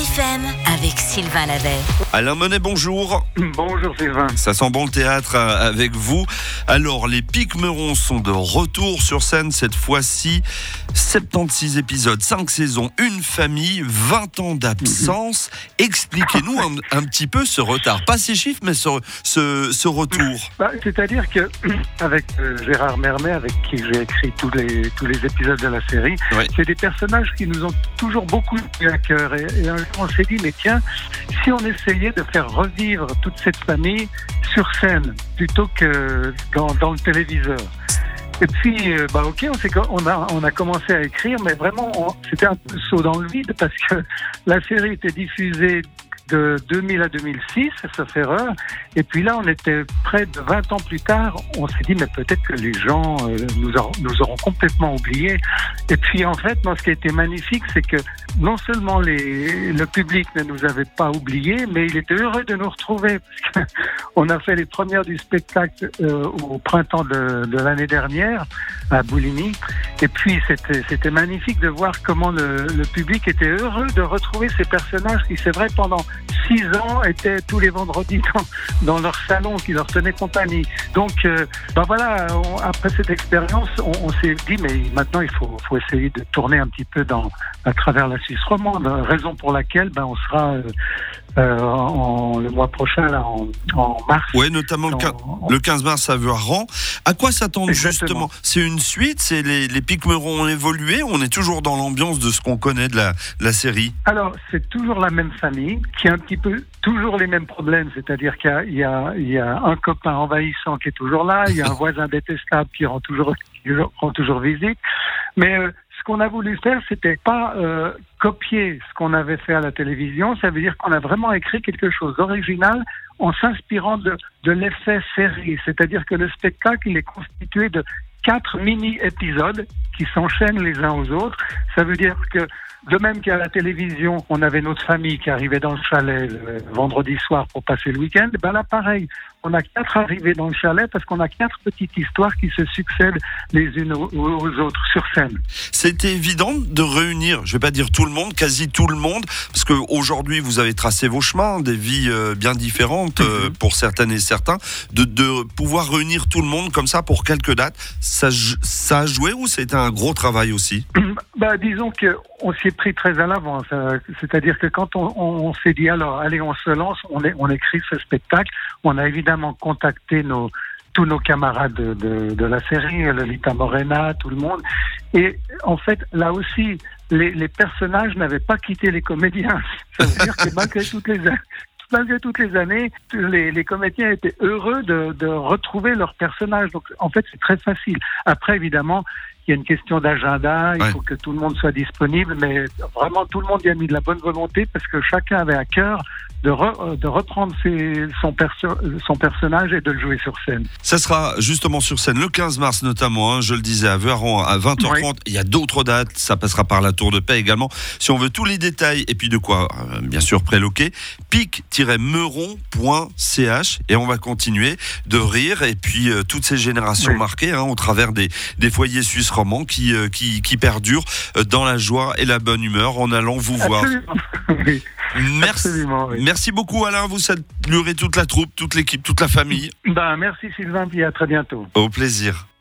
FM avec Sylvain Lavet. Alain Monet, bonjour. Bonjour Sylvain. Ça sent bon le théâtre avec vous. Alors, les Pique-Merons sont de retour sur scène cette fois-ci. 76 épisodes, 5 saisons, une famille, 20 ans d'absence. Expliquez-nous un petit peu ce retard. Pas ces chiffres, mais ce retour. C'est-à-dire que avec Gérard Mermet, avec qui j'ai écrit tous les épisodes de la série, Ouais. c'est des personnages qui nous ont toujours beaucoup tenu à cœur. Et un jour, on s'est dit, mais tiens, si on essayait de faire revivre toute cette famille sur scène, plutôt que dans le téléviseur. Et puis, ok, on a commencé à écrire, mais vraiment, c'était un peu saut dans le vide parce que la série était diffusée de 2000 à 2006, sauf erreur. Et puis là, on était près de 20 ans plus tard. On s'est dit, mais peut-être que les gens nous auront complètement oubliés. Et puis, en fait, ce qui a été magnifique, c'est que non seulement le public ne nous avait pas oubliés, mais il était heureux de nous retrouver. Parce on a fait les premières du spectacle au printemps de l'année dernière, à Bouligny. Et puis, c'était magnifique de voir comment le public était heureux de retrouver ces personnages qui, c'est vrai, pendant 6 ans étaient tous les vendredis dans leur salon qui leur tenait compagnie. Donc, après cette expérience, on s'est dit, mais maintenant il faut essayer de tourner un petit peu à travers la Suisse romande. Raison pour laquelle on sera le mois prochain, là, en mars. Oui, notamment le 15 mars à Voiron. À quoi s'attendre Exactement. justement ? C'est une suite ? C'est les Pique-Merons ont évolué ? On est toujours dans l'ambiance de ce qu'on connaît de la série ? Alors, c'est toujours la même famille qui a un petit peu toujours les mêmes problèmes, c'est-à-dire qu'il y a un copain envahissant qui est toujours là, il y a un voisin détestable qui rend toujours visite, mais ce qu'on a voulu faire, c'était pas copier ce qu'on avait fait à la télévision, ça veut dire qu'on a vraiment écrit quelque chose d'original en s'inspirant de l'effet série, c'est-à-dire que le spectacle, il est constitué de 4 mini-épisodes qui s'enchaînent les uns aux autres. Ça veut dire que, de même qu'à la télévision, on avait notre famille qui arrivait dans le chalet le vendredi soir pour passer le week-end, là, pareil, on a 4 arrivés dans le chalet parce qu'on a 4 petites histoires qui se succèdent les unes aux autres sur scène. C'était évident de réunir, je vais pas dire tout le monde, quasi tout le monde, parce qu'aujourd'hui, vous avez tracé vos chemins, des vies bien différentes pour certaines et certains, de pouvoir réunir tout le monde comme ça pour quelques dates. Ça a joué ou c'était un gros travail aussi ? Disons qu'on s'y est pris très à l'avance. C'est-à-dire que quand on s'est dit, alors, allez, on se lance, on écrit ce spectacle, on a évidemment contacté tous nos camarades de la série, Lolita Morena, tout le monde. Et en fait, là aussi, les personnages n'avaient pas quitté les comédiens. Ça veut dire que malgré toutes les années, les comédiens étaient heureux de retrouver leurs personnages. Donc, en fait, c'est très facile. Après, évidemment, il y a une question d'agenda, il faut que tout le monde soit disponible, mais vraiment, tout le monde y a mis de la bonne volonté parce que chacun avait à cœur de reprendre son personnage et de le jouer sur scène. Ça sera justement sur scène le 15 mars notamment, je le disais, à Voiron à 20h30. Oui. Il y a d'autres dates, ça passera par la Tour de Paix également. Si on veut tous les détails et puis de quoi, bien sûr, préloquer, pique-meron.ch et on va continuer de rire et puis toutes ces générations marquées au travers des foyers suisses romans qui perdurent dans la joie et la bonne humeur en allant vous voir. Oui. Merci beaucoup Alain, vous saluerez toute la troupe, toute l'équipe, toute la famille. Merci Sylvain, puis à très bientôt. Au plaisir.